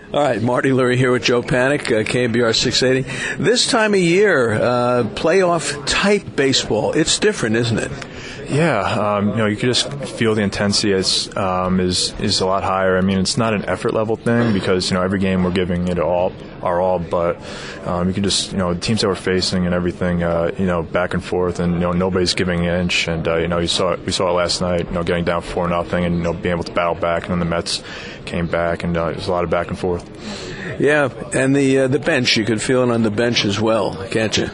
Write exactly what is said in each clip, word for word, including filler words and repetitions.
All right, Marty Lurie here with Joe Panik, uh, K B R six eighty. This time of year, uh, playoff-type baseball, it's different, isn't it? Yeah, um, you know, you could just feel the intensity is, um, is is a lot higher. I mean, it's not an effort level thing because, you know, every game we're giving it all, our all, but um, you can just, you know, the teams that we're facing and everything, uh, you know, back and forth, and, you know, nobody's giving an inch. And, uh, you know, you saw it, we saw it last night, you know, getting down four nothing and, you know, being able to battle back, and then the Mets came back, and uh, it was a lot of back and forth. Yeah, and the uh, the bench, you could feel it on the bench as well, can't you?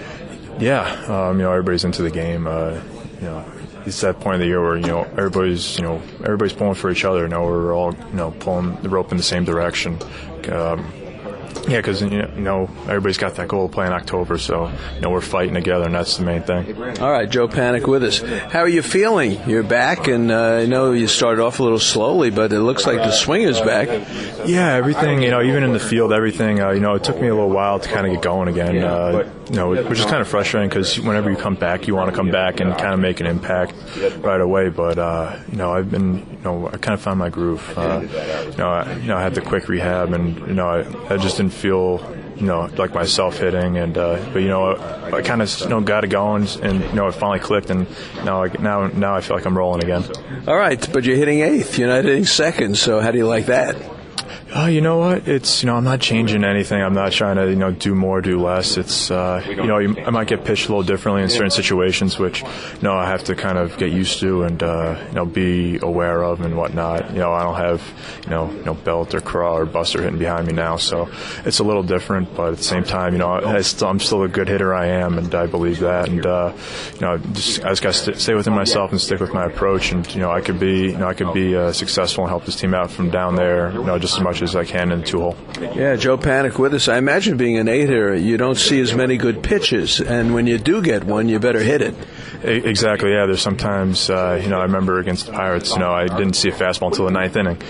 Yeah, um, you know, everybody's into the game. Uh, you know, it's that point of the year where, you know, everybody's, you know, everybody's pulling for each other. You know, we're all, you know, pulling the rope in the same direction. Um, yeah, because, you know, everybody's got that goal to play in October, so, you know, we're fighting together, and that's the main thing. All right, Joe Panik with us. How are you feeling? You're back, and uh, I know you started off a little slowly, but it looks like the swing is back. Yeah, everything, you know, even in the field, everything, uh, you know, it took me a little while to kind of get going again, uh, you know, which is kind of frustrating because whenever you come back, you want to come back and kind of make an impact right away, but, uh, you know, I've been, you know, I kind of found my groove. Uh, you know, I, you know, I had the quick rehab, and, you know, I, I just didn't feel, you know, like myself hitting, and uh, but you know, I, I kind of, you know, got it going, and, you know, it finally clicked, and now, I, now, now I feel like I'm rolling again. All right, but you're hitting eighth, you're not hitting second, so how do you like that? Oh, you know what? It's, you know, I'm not changing anything. I'm not trying to, you know, do more, do less. It's, uh, you know, you, I might get pitched a little differently in certain situations, which, you know, I have to kind of get used to and, uh, you know, be aware of and whatnot. You know, I don't have, you know, you know, Belt or Craw or Buster hitting behind me now, so it's a little different. But at the same time, you know, I still, I'm still a good hitter. I am, and I believe that. And, uh, you know, just, I just got to st- stay within myself and stick with my approach. And, you know, I could be, you know, I could be uh, successful and help this team out from down there, you know, just as much as I can in the two hole. Yeah, Joe Panik with us. I imagine being an eight-hitter, you don't see as many good pitches, and when you do get one, you better hit it. Exactly, yeah. There's sometimes, uh, you know, I remember against the Pirates, you know, I didn't see a fastball until the ninth inning.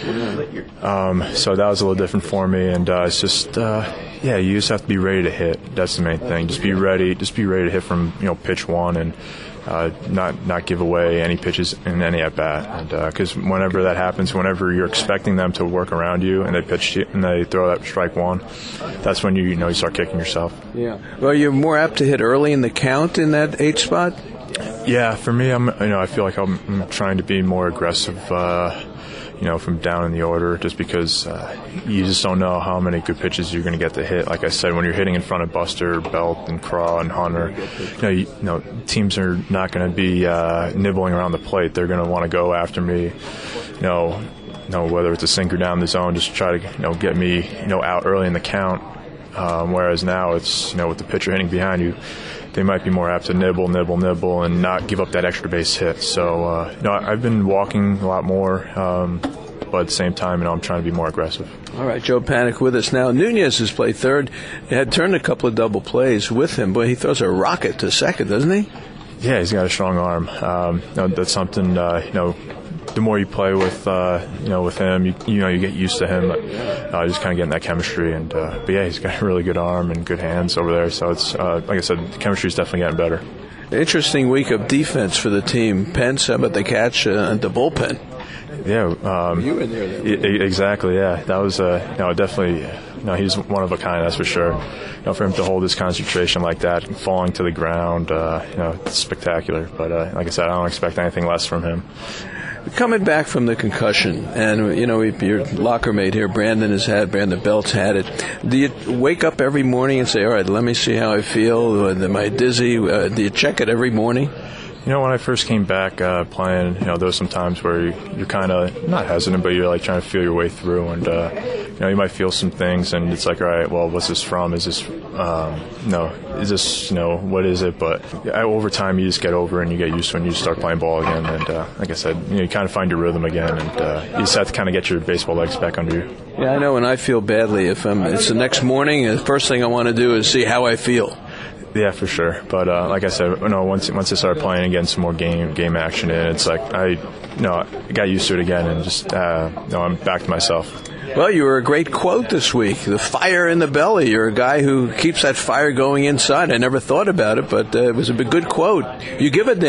Um, so that was a little different for me, and uh, it's just, uh, yeah, you just have to be ready to hit. That's the main thing. Just be ready, just be ready to hit from, you know, pitch one, and Uh, not not give away any pitches in any at bat, and because uh, whenever that happens, whenever you're expecting them to work around you and they pitch you, and they throw that strike one, that's when you, you know you start kicking yourself. Yeah. Well, you're more apt to hit early in the count in that eight spot. Yeah, for me, I'm you know I feel like I'm, I'm trying to be more aggressive. Uh, You know, from down in the order, just because uh, you just don't know how many good pitches you're going to get to hit. Like I said, when you're hitting in front of Buster, Belt, and Craw and Hunter, you know, you, you know teams are not going to be uh, nibbling around the plate. They're going to want to go after me. You know, you know, whether it's a sinker down the zone, just try to you know get me you know out early in the count. Um, whereas now it's you know with the pitcher hitting behind you, they might be more apt to nibble, nibble, nibble, and not give up that extra base hit. So, uh, you know, I've been walking a lot more, um, but at the same time, you know, I'm trying to be more aggressive. All right, Joe Panik with us now. Nunez has played third. He had turned a couple of double plays with him, but he throws a rocket to second, doesn't he? Yeah, he's got a strong arm. Um, you know, that's something, uh, you know, the more you play with, uh, you know, with him, you, you know, you get used to him. Uh, just kind of getting that chemistry, and uh, but yeah, he's got a really good arm and good hands over there. So it's uh, like I said, the chemistry is definitely getting better. Interesting week of defense for the team. Pence, how about the catch uh, at the bullpen? Yeah, um, you were there. That e- exactly. Yeah, that was uh, you know definitely. You know, he's one of a kind, that's for sure. You know, for him to hold his concentration like that, and falling to the ground, uh, you know, it's spectacular. But uh, like I said, I don't expect anything less from him. Coming back from the concussion, and, you know, your locker mate here, Brandon has had, Brandon Belt's had it. Do you wake up every morning and say, all right, let me see how I feel? Am I dizzy? Uh, do you check it every morning? You know, when I first came back uh, playing, you know, there was some times where you, you're kind of not hesitant, but you're like trying to feel your way through, and uh, you know, you might feel some things, and it's like, all right, well, what's this from? Is this, um, no, is this, you know, what is it? But over time, you just get over it, and you get used to it, and you start playing ball again, and uh, like I said, you know, you kind of find your rhythm again, and uh, you just have to kind of get your baseball legs back under you. Yeah, I know when I feel badly, if I'm, it's the next morning, the first thing I want to do is see how I feel. Yeah, for sure. But uh, like I said, you know, once once I started playing and getting some more game game action in, it's like I, you know, I got used to it again, and just uh, you know, I'm back to myself. Well, you were a great quote this week. The fire in the belly. You're a guy who keeps that fire going inside. I never thought about it, but uh, it was a good quote. You give a damn.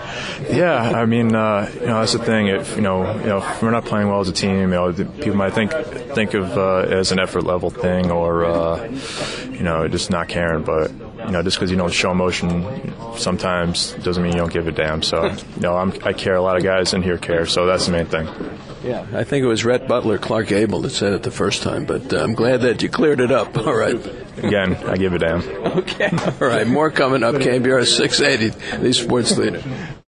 Yeah, I mean, uh, you know, that's the thing. If you know, you know, if we're not playing well as a team, you know, the, people might think think of uh, it as an effort level thing, or uh, you know, just not caring. But you know, just because you don't show emotion, sometimes doesn't mean you don't give a damn. So, you know, I'm, I care. A lot of guys in here care. So that's the main thing. Yeah, I think it was Rhett Butler, Clark Gable that said it the first time, but uh, I'm glad that you cleared it up. All right. Again, I give a damn. Okay. All right. More coming up. K B R six eighty, the Sports Leader.